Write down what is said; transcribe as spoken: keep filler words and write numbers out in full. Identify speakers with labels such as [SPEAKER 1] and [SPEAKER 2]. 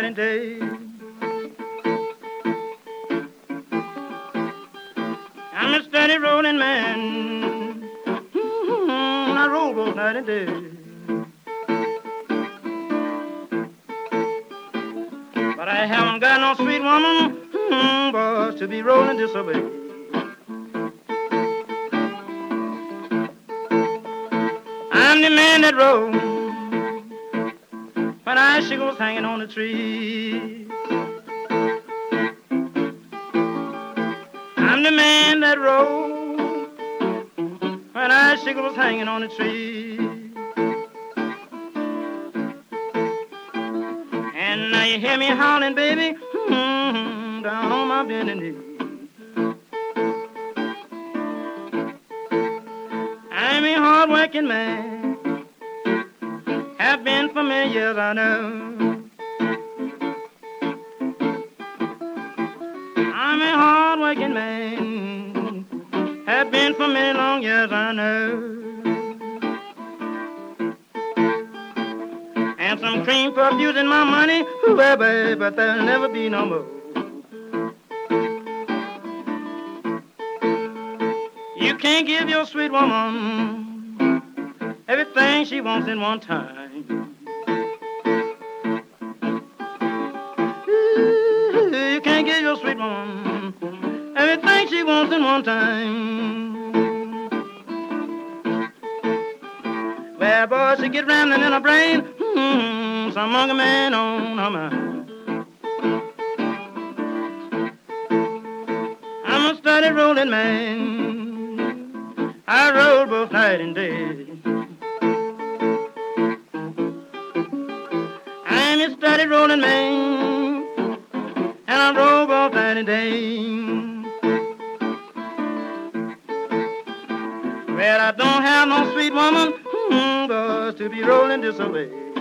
[SPEAKER 1] night and day. I'm a steady rolling man. Mm-hmm. I roll both night and day. But I haven't got no sweet woman, mm-hmm, boys, to be rolling this away. I'm the man that rolls when icicles hanging on the tree. I'm the man that rolls when icicles hanging on the tree. And now you hear me howling, baby, mm-hmm, down on my bending knee. I'm a hard-working man, have been for many years, I know. I'm a hard-working man, have been for many long years, I know. And some cream puff using my money, ooh, baby, but there'll never be no more. You can't give your sweet woman everything she wants in one time. Ooh, you can't give your sweet woman everything she wants in one time. Well, boy, she get rambling in her brain, mm-hmm, some monkey man on her mind. I'm a steady rolling man, I roll both night and day. I'm a steady rolling man, and I roll both night and day. Well, I don't have no sweet woman, mm, boys, to be rolling this away.